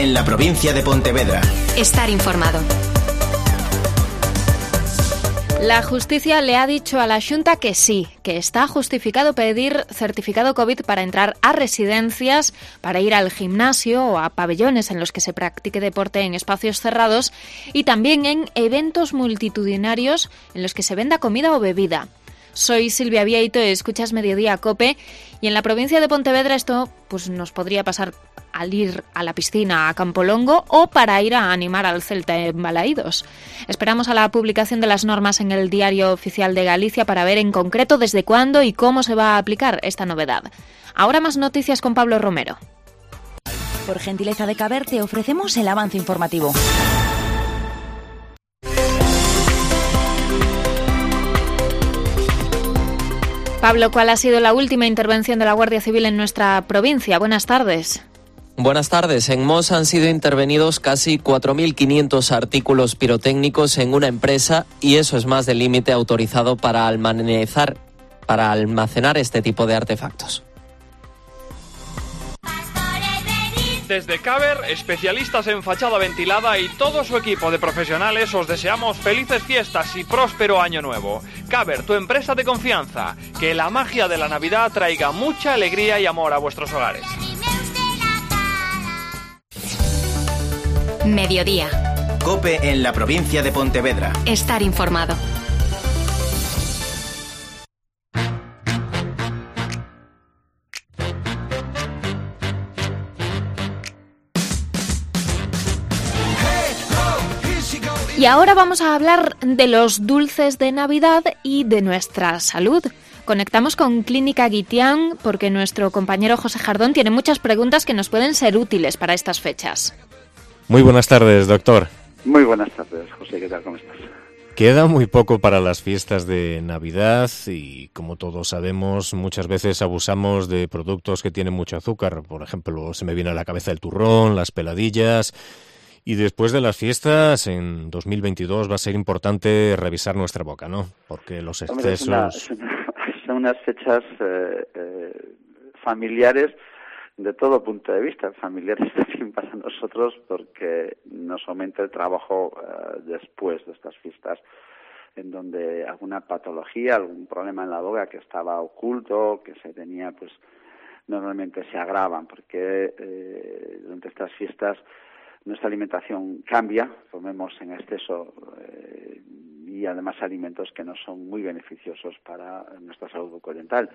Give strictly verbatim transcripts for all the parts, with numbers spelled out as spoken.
en la provincia de Pontevedra. Estar informado. La justicia le ha dicho a la Xunta que sí, que está justificado pedir certificado COVID para entrar a residencias, para ir al gimnasio o a pabellones en los que se practique deporte en espacios cerrados y también en eventos multitudinarios en los que se venda comida o bebida. Soy Silvia Vieito, escuchas Mediodía COPE y en la provincia de Pontevedra esto pues nos podría pasar al ir a la piscina a Campolongo o para ir a animar al Celta en Balaídos. Esperamos a la publicación de las normas en el Diario Oficial de Galicia para ver en concreto desde cuándo y cómo se va a aplicar esta novedad. Ahora más noticias con Pablo Romero. Por gentileza de Caber te ofrecemos el avance informativo. Pablo, ¿cuál ha sido la última intervención de la Guardia Civil en nuestra provincia? Buenas tardes. Buenas tardes. En Mos han sido intervenidos casi cuatro mil quinientos artículos pirotécnicos en una empresa y eso es más del límite autorizado para almacenar, para almacenar este tipo de artefactos. Desde Caber, especialistas en fachada ventilada y todo su equipo de profesionales os deseamos felices fiestas y próspero año nuevo. Caber, tu empresa de confianza. Que la magia de la Navidad traiga mucha alegría y amor a vuestros hogares. Mediodía. COPE en la provincia de Pontevedra. Estar informado. Y ahora vamos a hablar de los dulces de Navidad y de nuestra salud. Conectamos con Clínica Guitián porque nuestro compañero José Jardón tiene muchas preguntas que nos pueden ser útiles para estas fechas. Muy buenas tardes, doctor. Muy buenas tardes, José. ¿Qué tal? ¿Cómo estás? Queda muy poco para las fiestas de Navidad y, como todos sabemos, muchas veces abusamos de productos que tienen mucho azúcar. Por ejemplo, se me viene a la cabeza el turrón, las peladillas. Y después de las fiestas, en dos mil veintidós va a ser importante revisar nuestra boca, ¿no? Porque los excesos... Hombre, es una, es una, son unas fechas eh, eh, familiares de todo punto de vista. Familiares también para nosotros porque nos aumenta el trabajo eh, después de estas fiestas, en donde alguna patología, algún problema en la boca que estaba oculto, que se tenía, pues normalmente se agravan, porque eh, durante estas fiestas nuestra alimentación cambia, comemos en exceso eh, y además alimentos que no son muy beneficiosos para nuestra salud bucodental.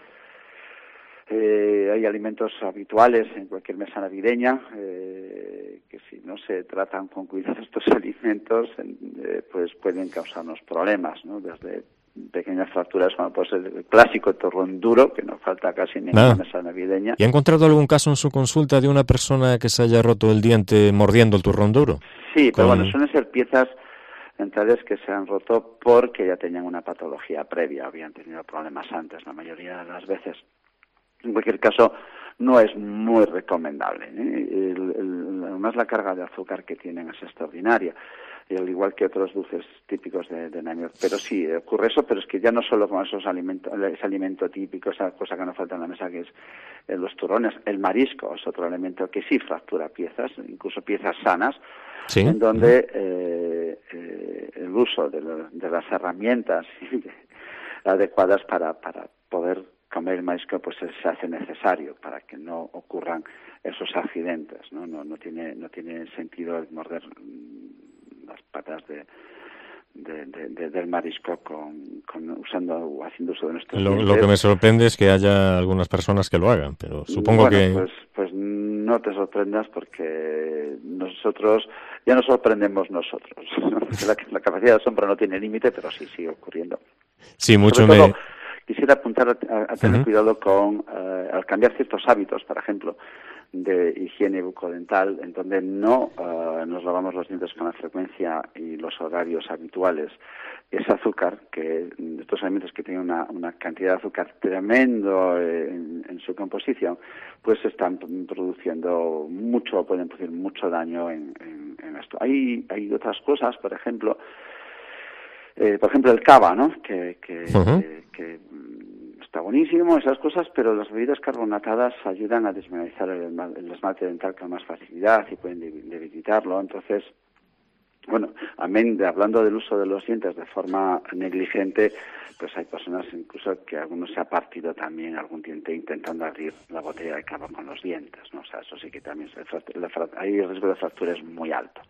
Eh, hay alimentos habituales en cualquier mesa navideña eh, que si no se tratan con cuidado estos alimentos eh, pues pueden causarnos problemas, ¿no? Desde pequeñas fracturas como puede ser el clásico turrón duro, que no falta casi en ninguna mesa navideña. ¿Y ha encontrado algún caso en su consulta de una persona que se haya roto el diente mordiendo el turrón duro? Sí, pero Con... bueno, suelen ser piezas dentales que se han roto porque ya tenían una patología previa, habían tenido problemas antes, la mayoría de las veces. En cualquier caso, no es muy recomendable, ¿eh? El, el, además, la carga de azúcar que tienen es extraordinaria, al igual que otros dulces típicos de, de Navidad. Pero sí, ocurre eso, pero es que ya no solo con esos alimentos, ese alimento típico, esa cosa que no falta en la mesa, que es eh, los turrones. El marisco es otro elemento que sí fractura piezas, incluso piezas sanas, ¿sí? En donde eh, eh, el uso de, lo, de las herramientas adecuadas para, para poder comer el marisco pues se hace necesario para que no ocurran esos accidentes, ¿no? No, no tiene, no tiene sentido el morder las patas de, de, de, de del marisco con, con usando o haciendo uso de nuestros lo, dientes. Lo que me sorprende es que haya algunas personas que lo hagan, pero supongo bueno, que... pues, pues no te sorprendas porque nosotros ya nos sorprendemos nosotros. la, la capacidad de asombro no tiene límite, pero sí sigue ocurriendo. Sí, mucho Sobre me... todo, quisiera apuntar a, a tener uh-huh. cuidado con uh, al cambiar ciertos hábitos, por ejemplo, de higiene bucodental, en donde no uh, nos lavamos los dientes con la frecuencia y los horarios habituales. Ese azúcar, que estos alimentos que tienen una, una cantidad de azúcar tremendo en, en su composición, pues están produciendo mucho, pueden producir mucho daño en, en, en esto. Hay, hay otras cosas, por ejemplo, eh, por ejemplo el cava, ¿no? Que, que, uh-huh. que, que está buenísimo, esas cosas, pero las bebidas carbonatadas ayudan a desmineralizar el, el esmalte dental con más facilidad y pueden debilitarlo. Entonces, bueno, amén de hablando del uso de los dientes de forma negligente, pues hay personas incluso que algunos se ha partido también algún diente intentando abrir la botella de cava con los dientes, ¿no? O sea, eso sí que también se, ahí el riesgo de fractura es muy alto.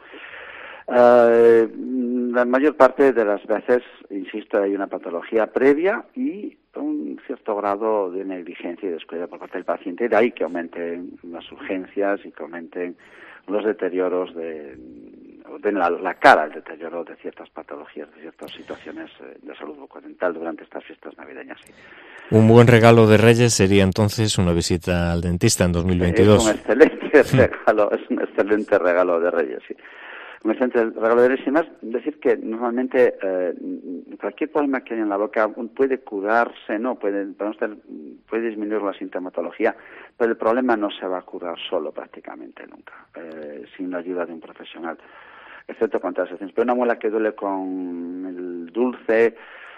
Uh, la mayor parte de las veces, insisto, hay una patología previa y un cierto grado de negligencia y descuido por parte del paciente, y de ahí que aumenten las urgencias y que aumenten los deterioros de, de la, la cara al deterioro de ciertas patologías, de ciertas situaciones de salud bucodental durante estas fiestas navideñas. Sí. Un buen regalo de Reyes sería entonces una visita al dentista en dos mil veintidós. Es un excelente regalo, es un excelente regalo de Reyes, sí. Un excelente regalo de Reyes, y más decir que normalmente eh, cualquier problema que haya en la boca puede curarse, no, puede, puede disminuir la sintomatología, pero el problema no se va a curar solo prácticamente nunca, eh, sin la ayuda de un profesional, excepto con transacciones. Pero una muela que duele con el dulce,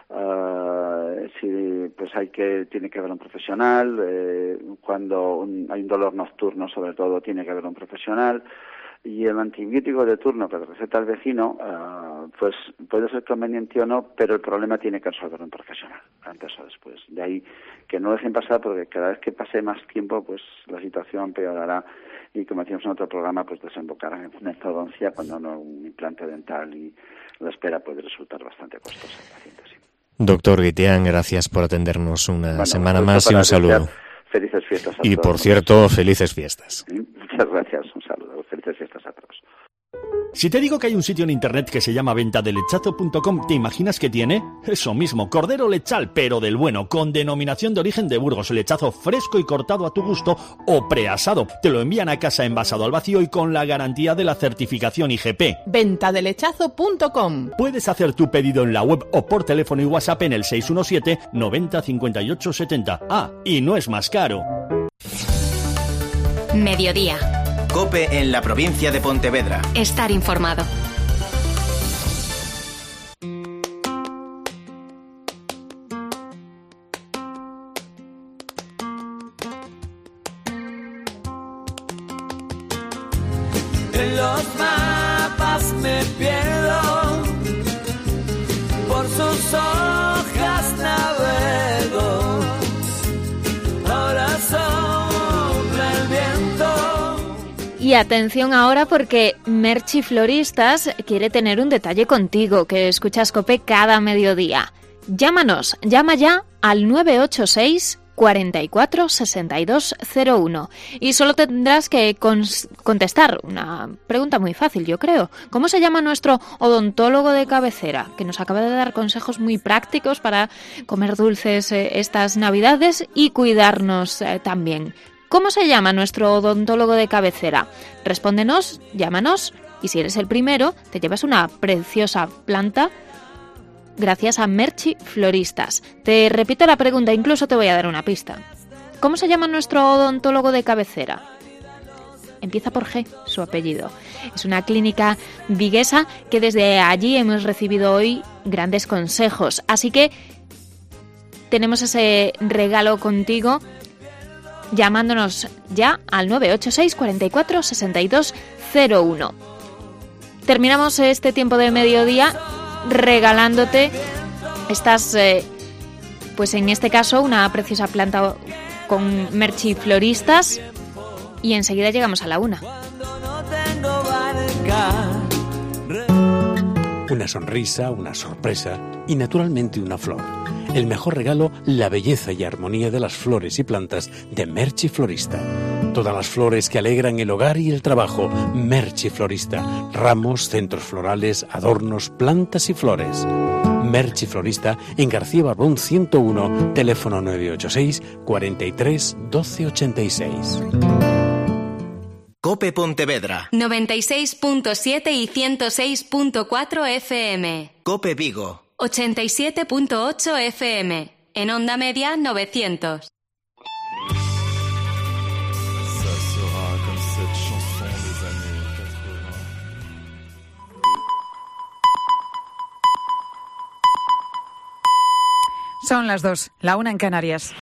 Uh, si pues hay que tiene que haber un profesional, eh, cuando un, hay un dolor nocturno sobre todo tiene que haber un profesional, y el antibiótico de turno que receta el vecino uh, pues puede ser conveniente o no, pero el problema tiene que resolver un profesional antes o después. De ahí que no dejen pasar, porque cada vez que pase más tiempo pues la situación empeorará y, como decíamos en otro programa, pues desembocará en una ortodoncia cuando no un implante dental, y la espera puede resultar bastante costosa al paciente. Sí. Doctor Guitián, gracias por atendernos una bueno, semana más y un saludo. Felices fiestas a y todos. por cierto, felices fiestas. Muchas gracias, un saludo. Felices fiestas a todos. Si te digo que hay un sitio en internet que se llama venta de lechazo punto com, ¿te imaginas que tiene? Eso mismo, cordero lechal, pero del bueno, con denominación de origen de Burgos, lechazo fresco y cortado a tu gusto o preasado. Te lo envían a casa envasado al vacío y con la garantía de la certificación I G P. venta de lechazo punto com. Puedes hacer tu pedido en la web o por teléfono y WhatsApp en el seis uno siete, noventa, cincuenta y ocho, setenta. Ah, y no es más caro. Mediodía. COPE en la provincia de Pontevedra. Estar informado. En los mapas me pierdo, por sus hojas navego, ahora sopla el viento. Y atención ahora, porque Merchi Floristas quiere tener un detalle contigo, que escuchas COPE cada mediodía. Llámanos, llama ya al nueve ocho seis, cuarenta y cuatro, sesenta y dos cero uno y solo tendrás que cons- contestar una pregunta muy fácil, yo creo. ¿Cómo se llama nuestro odontólogo de cabecera? Que nos acaba de dar consejos muy prácticos para comer dulces eh, estas Navidades y cuidarnos eh, también. ¿Cómo se llama nuestro odontólogo de cabecera? Respóndenos, llámanos, y si eres el primero, te llevas una preciosa planta gracias a Merchi Floristas. Te repito la pregunta, incluso te voy a dar una pista. ¿Cómo se llama nuestro odontólogo de cabecera? Empieza por G, su apellido. Es una clínica viguesa que desde allí hemos recibido hoy grandes consejos. Así que tenemos ese regalo contigo, llamándonos ya al nueve ocho seis, cuarenta y cuatro, sesenta y dos cero uno. Terminamos este tiempo de mediodía regalándote estas, eh, pues en este caso, una preciosa planta con Merchi Floristas, y enseguida llegamos a la una. Una sonrisa, una sorpresa y naturalmente una flor. El mejor regalo, la belleza y armonía de las flores y plantas de Merchi Florista. Todas las flores que alegran el hogar y el trabajo. Merchi Florista. Ramos, centros florales, adornos, plantas y flores. Merchi Florista en García Barbón ciento uno, teléfono nueve ocho seis, cuarenta y tres, doce ochenta y seis. COPE Pontevedra. noventa y seis punto siete y ciento seis punto cuatro F M. COPE Vigo. ochenta y siete punto ocho F M. En onda media novecientos. Son las dos, la una en Canarias.